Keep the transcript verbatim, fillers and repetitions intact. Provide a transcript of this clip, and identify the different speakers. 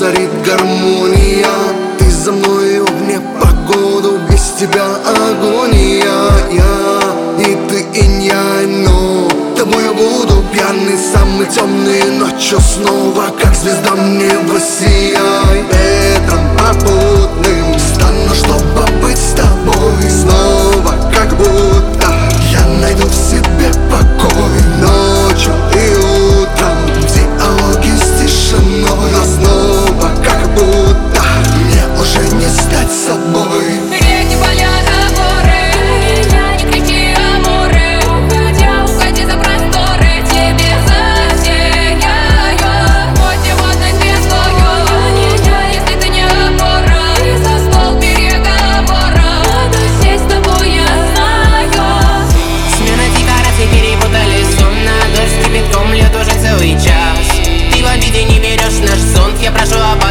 Speaker 1: царит гармония. Ты за мною в непогоду, без тебя агония. Я и ты, инь я, но тобой я буду пьяный, самый темный ночью снова, как звезда небо сияй. Ветром попутным стану, чтобы быть с тобой снова, как будто я найду в себе покой. Ночью и утром в диалоге с тишиной, но снова как будто мне уже не стать собой.
Speaker 2: Реки, поля, горы, я не кричи амуры, уходя, уходи за просторы, тебе затеяю путеводной звездою. Если ты не опора, и за стол переговора, то сесть с тобой я знаю.
Speaker 3: Смена декораций перепутали сон, на дождь кипятком льет уже целый час. Ты в обиде не берешь наш зонт, я прошу об